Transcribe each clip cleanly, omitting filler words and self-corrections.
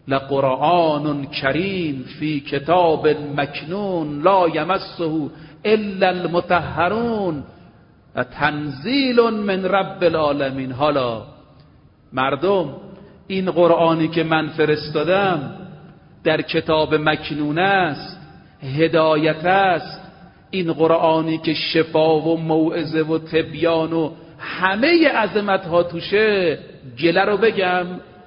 لقرآن کریم فی کتاب مکنون لا یمسه الا المطهرون تنزیل من رب العالمین. حالا مردم، این قرآنی که من فرستادم در کتاب مکنون است، هدایت است. این قرآنی که شفا و موعظه و تبیان و همه عظمت ها توشه. گله رو بگم،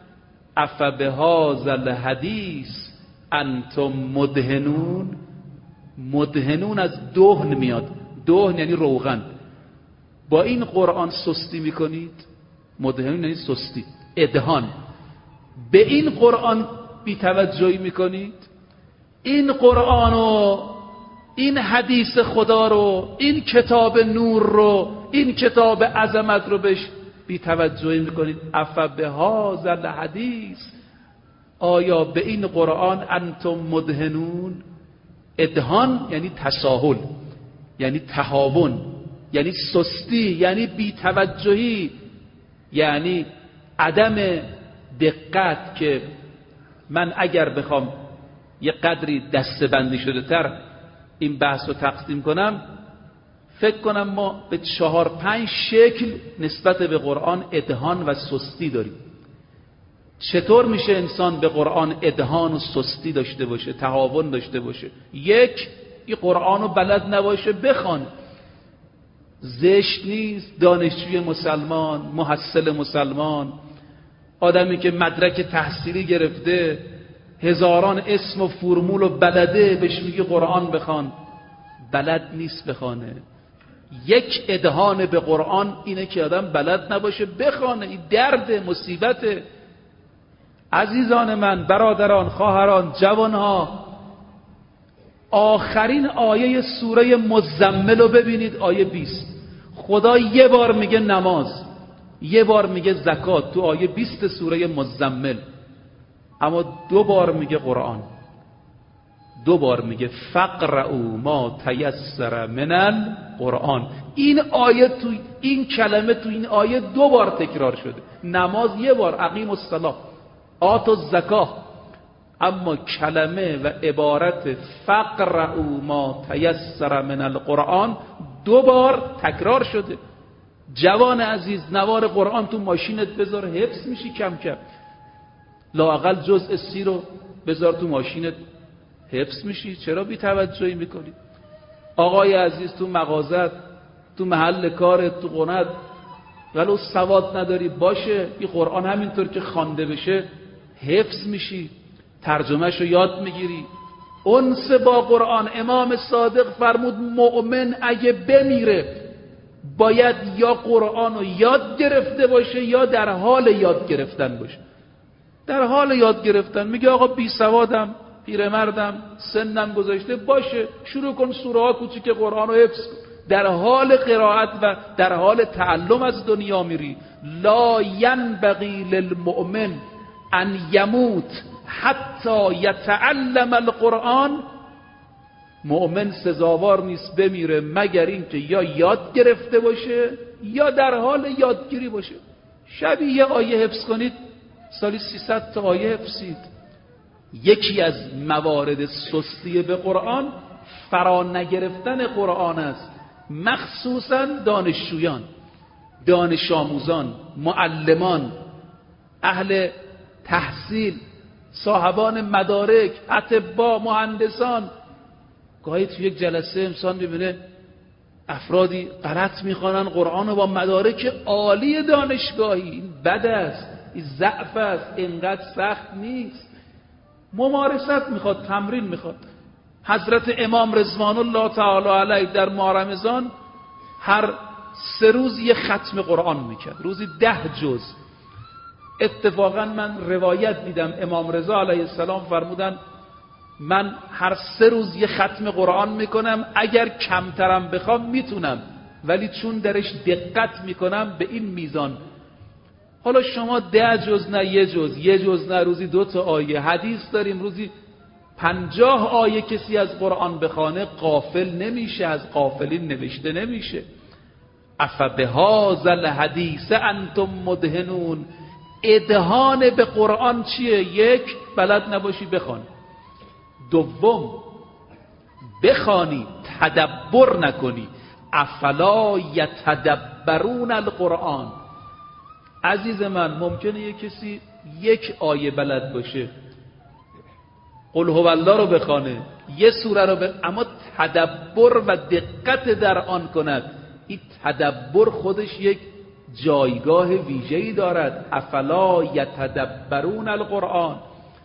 افبهذا الحدیث انتم مدهنون. مدهنون از دهن میاد، دهن یعنی روغن. با این قرآن سستی میکنید. مدهنون یعنی سستی، ادهان. به این قرآن بی‌توجهی میکنید. این قرآن و این حدیث خدا رو، این کتاب نور رو، این کتاب عظمت رو بهش بی‌توجهی میکنید. افبهذا الحدیث، آیا به این قرآن انتم مدهنون؟ ادهان یعنی تساهل، یعنی تهاون، یعنی سستی، یعنی بی‌توجهی، یعنی عدم دقت. که من اگر بخوام یه قدری دسته‌بندی شده تر این بحث رو تقسیم کنم، فکر کنم ما به 4-5 شکل نسبت به قرآن ادهان و سستی داریم. چطور میشه انسان به قرآن ادهان و سستی داشته باشه، تهاون داشته باشه؟ یک، این قرآن رو بلد نباشه بخوان. زشت نیست دانشجوی مسلمان، محصل مسلمان، آدمی که مدرک تحصیلی گرفته، هزاران اسم و فرمول و بلده، بهش میگه قرآن بخوان، بلد نیست بخوانه. یک ادهان به قرآن اینه که آدم بلد نباشه بخوانه. این درد، مصیبت. عزیزان من، برادران، خواهران، جوانها، آخرین آیه سوره مزمل رو ببینید، آیه 20. خدا یه بار میگه نماز، یه بار میگه زکات تو آیه 20 سوره مزمل، اما 2 بار میگه قرآن. 2 بار میگه فقرؤا ما تیسر من القرآن. این آیه تو این کلمه تو این آیه 2 بار تکرار شده. نماز 1 بار، اقیم الصلاة، آتوا الزکاه. اما کلمه و عبارت فقرؤا ما تیسر من القرآن 2 بار تکرار شده. جوان عزیز، نوار قرآن تو ماشینت بذار، حفظ میشی کم کم. لااقل جزء 30 رو بذار تو ماشینت، حفظ میشی. چرا بی توجهی میکنی؟ آقای عزیز، تو مغازت، تو محل کارت، تو خونت، ولو سواد نداری باشه، این قرآن همینطور که خوانده بشه حفظ میشی، ترجمهشو یاد میگیری. انس با قرآن. امام صادق فرمود مؤمن اگه بمیره باید یا قرآن رو یاد گرفته باشه یا در حال یاد گرفتن باشه. در حال یاد گرفتن. میگه آقا بی سوادم، پیرمردم، سنم گذاشته، باشه شروع کن سوره ها کوچیک قرآن رو حفظ کن. در حال قرائت و در حال تعلم از دنیا میری. لا ینبغی للمؤمن ان یموت حتی یتعلم القرآن. مؤمن سزاوار نیست بمیره مگر اینکه یا یاد گرفته باشه یا در حال یادگیری باشه. شبی یه آیه حفظ کنید، سالی 300 تا آیه حفظید. یکی از موارد سستی به قرآن فرا نگرفتن قرآن است، مخصوصا دانشجویان، دانش آموزان، معلمان، اهل تحصیل، صاحبان مدارک، اطباء، مهندسان. گاهی تو یک جلسه انسان میبینه افرادی غلط میخوانن قرآن رو با مدارک عالی دانشگاهی. این بد است، این ضعف است، اینقدر سخت نیست. ممارست میخواد، تمرین میخواد. حضرت امام رضوان الله تعالی علیه در ماه رمضان هر 3 روز یه ختم قرآن میکرد، روزی 10 جز. اتفاقا من روایت دیدم امام رضا علیه السلام فرمودن من هر 3 روز یه ختم قرآن میکنم، اگر کمترم بخوام میتونم، ولی چون درش دقت میکنم به این میزان. حالا شما 10 جز نه 1 جز، 1 جز نه، روزی 2 تا آیه. حدیث داریم روزی 50 آیه کسی از قرآن بخونه غافل نمیشه، از غافلین نوشته نمیشه. افبهذا الحدیث انتم مدهنون. ادهان به قرآن چیه؟ یک، بلد نباشی بخوانی. دوم، بخوانی تدبر نکنی. افلا یتدبرون القرآن. عزیز من، ممکنه یک کسی یک آیه بلد باشه، قل هو الله رو بخوانه، یه سوره رو اما تدبر و دقت در آن کند. این تدبر خودش یک جایگاه ویژه‌ای دارد. افلا یتدبرون القرآن.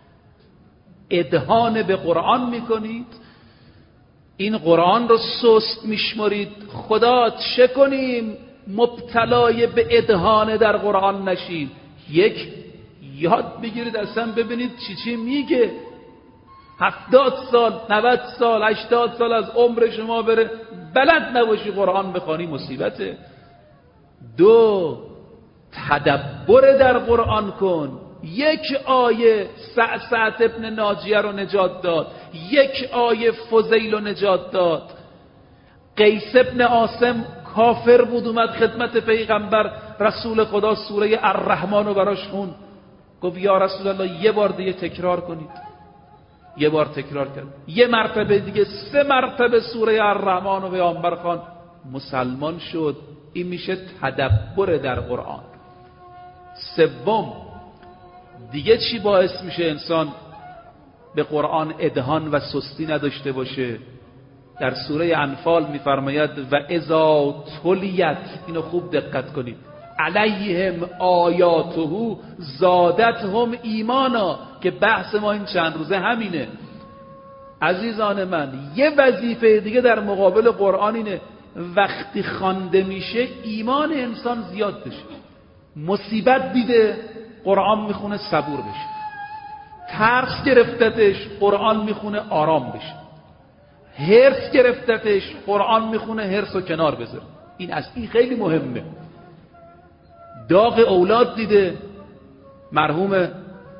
ادهان به قرآن میکنید، این قرآن رو سست میشمرید. خدا چه کنیم مبتلای به ادهان در قرآن نشید؟ یک، یاد بگیرید اصلا ببینید چی میگه. 70 سال 90 سال 80 سال از عمر شما بره بلد نباشی قرآن بخوانی، مصیبته. دو، تدبر در قرآن کن. یک آیه سعد ابن ناجیه رو نجات داد، یک آیه فضیل رو نجات داد. قیس ابن عاصم کافر بود، اومد خدمت پیغمبر رسول خدا سوره الرحمن رو براش خوند. گفت یا رسول الله یه بار دیگه تکرار کنید. یه بار تکرار کرد، یه مرتبه دیگه، 3 مرتبه سوره الرحمن رو پیامبر خواند، مسلمان شد. این میشه تدبر در قرآن. سوم، دیگه چی باعث میشه انسان به قرآن ادهان و سستی نداشته باشه؟ در سوره انفال میفرماید و اذا تلیت، اینو خوب دقت کنید، علیهم آیاته زادتهم ایمانا، که بحث ما این چند روزه همینه. عزیزان من، یه وظیفه دیگه در مقابل قرآن اینه، وقتی خوانده میشه ایمان انسان زیاد بشه. مصیبت دیده قرآن میخونه صبور بشه، ترس گرفتتش قرآن میخونه آرام بشه، هرس گرفتتش قرآن میخونه هرسو کنار بذاره. این خیلی مهمه. داغ اولاد دیده، مرحوم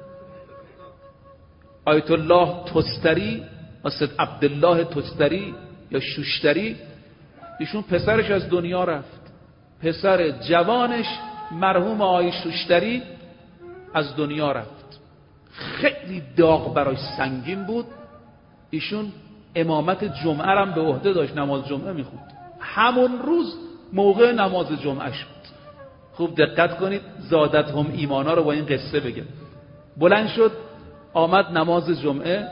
آیت الله تستری، استاد عبدالله تستری یا شوشتری، ایشون پسرش از دنیا رفت. پسر جوانش مرحوم آقای شوشتری از دنیا رفت. خیلی داغ براش سنگین بود. ایشون امامت جمعه هم به عهده داشت، نماز جمعه میخوند. همون روز موقع نماز جمعه شد. خوب دقت کنید، زادتهم ایمانا رو با این قصه بگم. بلند شد آمد نماز جمعه،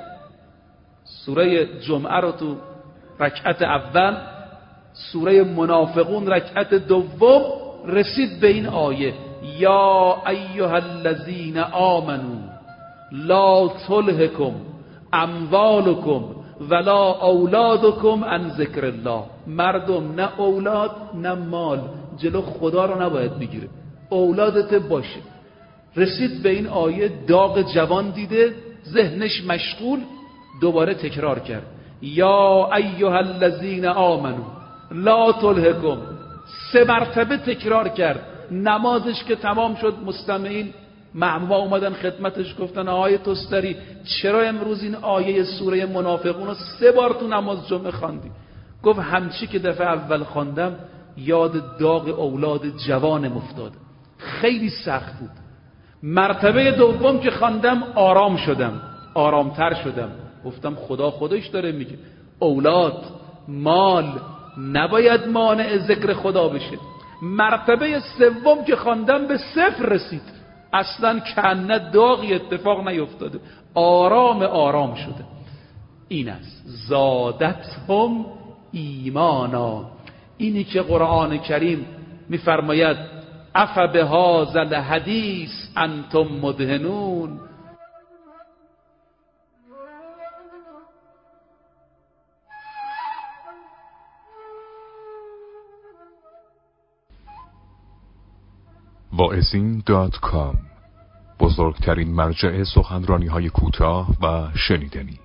سوره جمعه رو تو رکعت اول، سوره منافقون رکعت دوم، رسید به این آیه یا ایها الذین آمنو لا تلهکم اموالکم ولا اولادکم عن ذکر الله. مردم نه اولاد نه مال جلو خدا رو نباید بگیره، اولادت باشه. رسید به این آیه، داغ جوان دیده، ذهنش مشغول، دوباره تکرار کرد یا ایها الذین آمنو لا تلهکم. 3 مرتبه تکرار کرد. نمازش که تمام شد، مستمعین معموما اومدن خدمتش، گفتن آقای تستری چرا امروز این آیه سوره منافقون رو 3 بار تو نماز جمعه خواندی؟ گفت همچی که دفعه اول خواندم یاد داغ اولاد جوانم افتاده، خیلی سخت بود. مرتبه دوم که خواندم آرام شدم، آرامتر شدم. گفتم خدا خودش داره میگه اولاد مال نباید مانع ذکر خدا بشه. مرتبه سوم که خواندم به 0 رسید، اصلا کنه داغی اتفاق نیفتاده، آرام شده. این است زادتهم ایمانا. اینی که قرآن کریم میفرماید افبهذا الحدیث انتم مدهنون. واعظین.com، بزرگترین مرجع سخنرانی‌های کوتاه و شنیدنی.